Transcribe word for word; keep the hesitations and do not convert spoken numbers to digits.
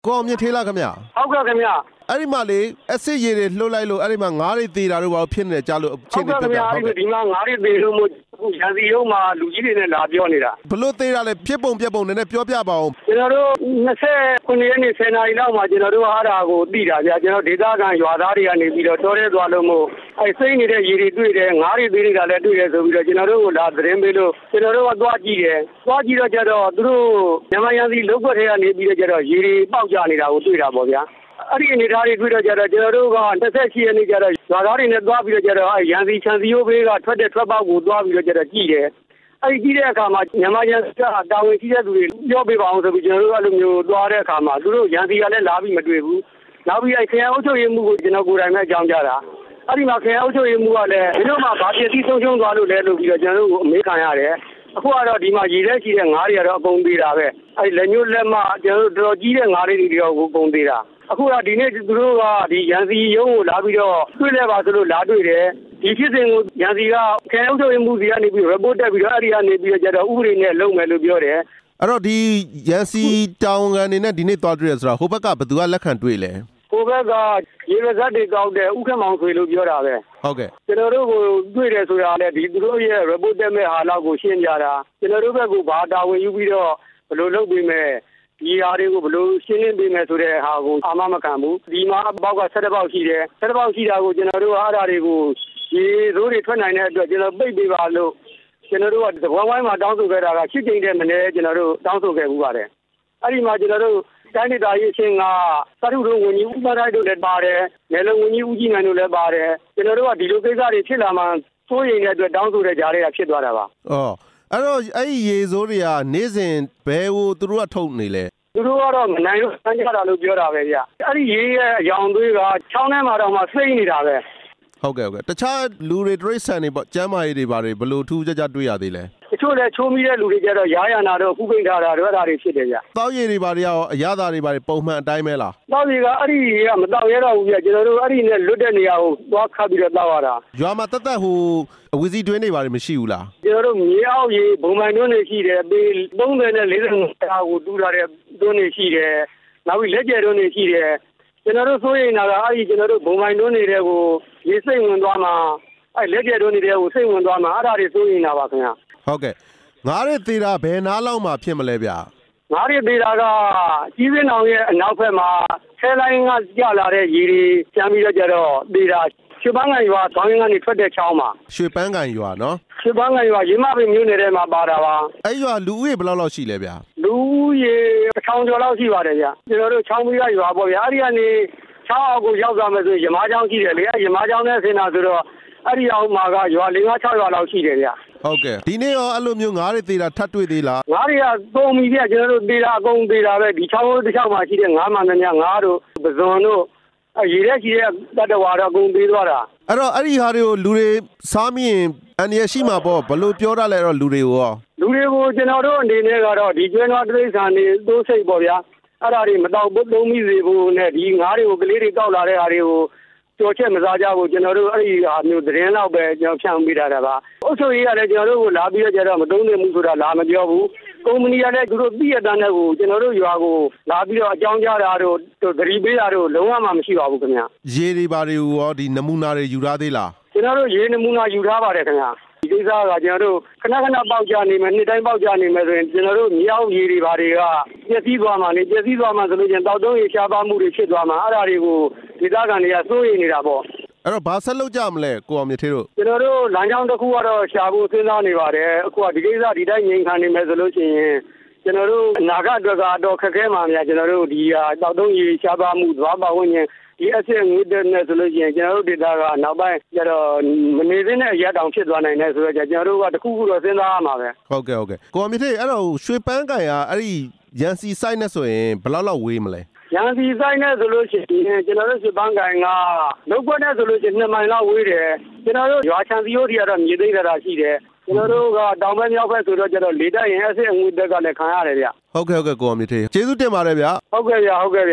ကိုအောင်မြင့်ထေးလားခင်ဗျဟုတ်ကဲ့ခင်ဗျအဲ့ဒီမှာလေအစ်စ်ရည်တွေလှုပ်လိုက်လို့အဲ့ဒီမှာငါးတွေသေးတာတို့ဘာလို့ဖြစ်နေကြလို့ဖြစ်နေပြတ်ဟုတ်ကဲ့ဒီမှာငါးတွေသေးလို့မို့ရန်စီရုံးမှာလူကြီးတွေနဲ့လာပြောနေတာဘလို့သေးတာလဲဖြစ်ပုံပြက်ပုံနည်းနည်းပြောပြပါဦးကျွန်တော်တို့နှစ်ဆယ်ခုနှစ်ရက်နေ့ဆယ်နာရီလောက်မှာကျွန်တော်တို့အားဒါကိုသိတာဗျာကျွန်တော်ဒေသခံရွာသားတွေကနေပြီးတော့တော်ရဲသွားလို့မို့အဲစိမ့်နေတဲ့ရေတွေတွေ့တယ်ငါးတွေသေးနေတာလည်းတွေ့တယ်ဆိုပြီးတော့ကျွန်တော်တို့ကလာသတင်းပေးလို့ကျွန်တော်တို့ကသွားကြည့်တယ်သွားကြည့်တော့ကျတော့သူတို့မြန်မာရန်စီလုံးွက်ထဲကနေပြီးတော့ကျတော့ရေတွေပေါက်ကျနေတာကိုတွေ့တာပေါ့ဗျာအဲ့ဒီအနေထားတွေတွေ့တော့ကြတော့ကျွန်တော်တို့ကတစ်ဆက်ရှိရနေကြတော့ရွာသားတွေနဲ့သွားပြီးတော့ကြတော့ရန်စီချန်စီယိုးဘေးကထွက်တဲ့ထွက်ပေါက်ကိုသွားပြီးတော့ကြတော့ကြည့်တယ်အဲ့ဒီကြည့်တဲ့အခါမှာမြန်မာရန်စီကတာဝန်ရှိတဲ့သူတွေပြောပေးပါအောင်ဆိုပြီးကျွန်တော်တို့အဲ့လိုမျိုးသွားတဲ့အခါမှာသူတို့ရန်စီကလည်းလာပြီးမတွေ့ဘူးနောက်ပြီးအဲ့ခရိုင်အုပ်ချုပ်ရေးမှုကိုကျွန်တော်ကိုယ်တိုင်ပဲအကြောင်းကြားတာအဲ့ဒီမှာခရိုင်အုပ်ချုပ်ရေးမှုကလည်းဒီလိုမှဗာပြည့်စည်ဆုံးရှုံးသွားလို့လဲလို့ပြီးတော့ကျွန်တော်တို့အမေးခံရတယ်အခုကတော့ဒီမှာရေထဲရှိတဲ့ငါးတွေကတော့အကုန်သေးတာပဲအဲ့လက်ညှိုးလက်မကျွန်တော်တို့တော်ကြီးတဲ့ငါးတွေတွေတော့အကုန်သေးတာအခုကဒီနေ့သူတို့ကဒီရန်စီရုံးကိုလာပြီးတော့တွေ့လဲပါဆိုလို့လာတွေ့တယ်ဒီဖြစ်စဉ်ကိုရန်စီကခရိုင်အုပ်ချုပ်ရေးမှုစီကနေပြီး report တက်ပြီးတော့အဲ့ဒီကနေပြီးတော့ကျတော့ဥပဒေနဲ့လုပ်မယ်လို့ပြောတယ်အဲ့တော့ဒီရန်စီတောင်ကနေနဲ့ဒီနေ့သွားတွေ့ရဆိုတာဟိုဘက်ကဘယ်သူကလက်ခံတွေ့လဲဟိုဘက်ကရေရဇတ်တွေကောက်တဲ့ဥက္ကမောင်ဆွေလို့ပြောတာပဲဟုတ်ကဲ့ကျွန်တော်တို့ကိုတွေ့တယ်ဆိုတာလည်းဒီသူတို့ရဲ့ report တက်မဲ့ဟာလောက်ကိုရှင်းပြတာကျွန်တော်တို့ဘက်ကဘာတာဝန်ယူပြီးတော့ဘယ်လိုလုပ်ပေးမယ်ဒီဟာတွေကိုဘယ်လိုရှင်းလင်းပေးမယ်ဆိုတဲ့ဟာကိုအာမမခံဘူးဒီမှာပေါက်ကဆက်တစ်ပေါက်ရှိတယ်ဆက်တစ်ပေါက်ရှိတာကိုကျွန်တော်တို့အားဒါတွေကိုရေသိုးတွေထွက်နိုင်တဲ့အတွက်ကျွန်တော်ပိတ်ပေးပါလို့ကျွန်တော်တို့ကသဘောဝိုင်းမှာတောင်းဆိုခဲ့တာကရှစ်ကြိမ်တည်းမနေ့ကျွန်တော်တို့တောင်းဆိုခဲ့ဘူးပါတယ်အဲ့ဒီမှာကျွန်တော်တို့တိုင်းဒေသကြီးအချင်းကသတ္တုတို့ဝန်ကြီးဥပဒေတို့လည်းပါတယ်နယ်လုံဝန်ကြီးဦးကြီးနိုင်တို့လည်းပါတယ်ကျွန်တော်တို့ကဒီလိုကိစ္စတွေဖြစ်လာမှစိုးရိမ်တဲ့အတွက်တောင်းဆိုတဲ့ကြားတွေကဖြစ်သွားတာပါအော်အဲ့တော့အဲ့ဒီရေစိုးတွေကနေ့စဉ်ဘယ်ကိုသူတို့ကထုတ်နေလဲသူတို့ကတော့မနိုင်လို့စမ်းကြတာလို့ပြောတာပဲဗျအဲ့ဒီရေရဲ့အယောင်သွေးကချောင်းထဲမှာတော့မှစိမ့်နေတာပဲဟုတ်ကဲ့ဟုတ်ကဲ့တခြားလူတွေတရိတ်ဆန်တွေပေါ့ကျမ်းမာရေးတွေပါတယ်ဘလို့ထူးခြားခြားတွေ့ရသေးလဲတချို့လည်းချိုးမိတဲ့လူတွေကြတော့ရာရနာတော့ခုပိတ်ထားတာတော့အဲ့ဒါတွေဖြစ်တယ်ဗျတောက်ရည်တွေပါတယ်ရောအရသာတွေပါတယ်ပုံမှန်အတိုင်းပဲလားတောက်ရည်ကအဲ့ဒီကမတောက်ရတော့ဘူးဗျကျွန်တော်တို့အဲ့ဒီနဲ့လွတ်တဲ့နေရာကိုသွားခတ်ပြီးတော့တောက်ရတာရွာမှာတက်တက်ဟိုအဝီစီတွင်းတွေပါတယ်မရှိဘူးလားကျွန်တော်တို့မြေအောက်ရေဘုံမိုင်တွင်းတွေရှိတယ်ပေသုံးဆယ်နဲ့လေးဆယ်တာကိုတူးထားတဲ့တွင်းတွေရှိတယ်နောက်ပြီးလက်ကျဲတွင်းတွေရှိတယ်ကျွန်တော်တို့စိုးရိမ်တာကအဲ့ဒီကျွန်တော်တို့ဘုံမိုင်တွင်းတွေကိုရေစိတ်ဝင်သွားမှာအဲ့လက်ကျဲတွင်းတွေကိုစိတ်ဝင်သွားမှာအဲ့ဒါတွေစိုးရိမ်တာပါခင်ဗျဟုတ်ကဲ့ငါးရသေးတာဘယ်နားလောက်မှဖြစ်မလဲဗျငါးရသေးတာကကြီးစင်းအောင်ရဲ့အနောက်ဘက်မှာဆဲလိုင်းကကြလာတဲ့ရေတွေကျမ်းပြီးတော့ကြတော့သေးတာရွှေပန်းကန်ရွာခေါင်းရင်းကနေထွက်တဲ့ချောင်းမှာရွှေပန်းကန်ရွာနော်ရွှေပန်းကန်ရွာရင်းမပင်မြို့နယ်ထဲမှာပါတာပါအဲ့ရွာလူဦးရေဘယ်လောက်လောက်ရှိလဲဗျလူဦးရေတစ်ထောင်ကျော်လောက်ရှိပါတယ်ဗျကျွန်တော်တို့ချောင်းမီးကရွာပေါ့ဗျအဲ့ဒီကနေချောင်းအောက်ကိုရောက်သွားမယ်ဆိုရင်ရမားချောင်းရှိတယ်လေအဲ့ရမားချောင်းနဲ့ဆင်းတာဆိုတော့အဲ့ဒီအောက်မှာကရွာ၄၅၆ရွာလောက်ရှိတယ်ဗျဟုတ်ကဲ့ဒီနေ့ရောအဲ့လိုမျိုးငါးတွေသေးတာထပ်တွေ့သေးလားငါးတွေကသုံးပြီဗျကျွန်တော်တို့သေးတာအကုန်သေးတာပဲဒီချောင်းတစ်ချောင်းမှာရှိတဲ့ငါးမှန်များငါးတို့ပဇွန်တို့အရေထဲရှိတဲ့တတဝါတော့အကုန်သေးသွားတာအဲ့တော့အဲ့ဒီဟာတွေကိုလူတွေစားမိရင်အန်ရရှိမှာပေါ့ဘလို့ပြောရလဲတော့လူတွေကိုရောလူတွေကိုကျွန်တော်တို့အနေနဲ့ကတော့ဒီကျွဲနွားတိရစ္ဆာန်တွေသိုးစိတ်ပေါ့ဗျာအဲ့ဒါတွေမတော့ဘူးသုံးမိစေဖို့နဲ့ဒီငါးတွေကိုကလေးတွေတောက်လာတဲ့ဟာတွေကိုကြော်ချက်မစားကြဘူးကျွန်တော်တို့အဲ့ဒီဟာမျိုးသတင်းတော့ပဲကျွန်တော်ဖြန့်ပေးတာပါအုပ်ချုပ်ရေးကလည်းကျွန်တော်တို့ကိုလာပြီးတော့ကြတော့မတုံးနေမှုဆိုတာလာမပြောဘူးကုမ္ပဏီကလည်းသူတို့ပြည့်ရတဲ့နဲ့ကိုကျွန်တော်တို့ရွာကိုလာပြီးတော့အကြောင်းကြားတာတို့ဂရီပေးတာတို့လုံးဝမှမရှိပါဘူးခင်ဗျရေတွေပါတွေရောဒီနမူနာတွေယူထားသေးလားကျွန်တော်တို့ရေနမူနာယူထားပါတယ်ခင်ဗျဒီကိစ္စကကျွန်တော်တို့ခဏခဏပေါက်ကြနေမယ်နှစ်တိုင်းပေါက်ကြနေမယ်ဆိုရင်ကျွန်တော်တို့မြေအောက်ရေတွေဘာတွေကပျက်စီးသွားမှနေပျက်စီးသွားမှဆိုလို့ချင်းတောက်တုံးရေရှားပါမှုတွေဖြစ်သွားမှအဲ့ဒါတွေကိုဒေသခံတွေကစိုးရိမ်နေတာပေါ့အဲ့တော့ဘာဆက်လုပ်ကြမလဲကိုအောင်မြင့်ထေးတို့ကျွန်တော်တို့လမ်းကြောင်းတစ်ခုကတော့ရှာဖို့စဉ်းစားနေပါတယ်အခုကဒီကိစ္စဒီတိုင်းငြိမ်ခံနေမယ်ဆိုလို့ရှိရင်ကျွန်တော်တို့အနာဂတ်အတွက်ကတော့ခက်ခဲမှာများကျွန်တော်တို့ဒီတောက်တုံးရေရှားပါမှုသွားပါဝင်ရင်ဒီအစစ်ငွေတက်နေဆိုလို့ရှိရင်ကျွန်တော်တို့ဒေတာကနောက်ပိုင်းကျတော့မနေသင့်တဲ့အရာတောင်ဖြစ်သွားနိုင်တယ်ဆိုတော့ကျွန်တော်တို့ကတခုခုတော့စဉ်းစားရမှာပဲဟုတ်ကဲ့ဟုတ်ကဲ့ကိုအောင်မြင့်ထေးအဲ့တော့ရွှေပန်းကန်ကအဲ့ဒီရန်စီ site နဲ့ဆိုရင်ဘယ်လောက်လောက်ဝေးမလဲရန်စီ site နဲ့ဆိုလို့ရှိရင်ကျွန်တော်တို့ရွှေပန်းကန်ကလောက်ကွက်နဲ့ဆိုလို့ရှိရင်နှစ်မိုင်လောက်ဝေးတယ်ကျွန်တော်တို့ရွာချန်စီယိုတီကတော့မြေသိမ်းတာရှိတယ်ကျွန်တော်တို့ကတောင်ဘက်မြောက်ဘက်ဆိုတော့ကျတော့လေတက်ရင်အစစ်အငွေတက်ကလည်းခံရတယ်ဗျဟုတ်ကဲ့ဟုတ်ကဲ့ကိုအောင်မြင့်ထေးကျေးဇူးတင်ပါတယ်ဗျဟုတ်ကဲ့ဗျဟုတ်ကဲ့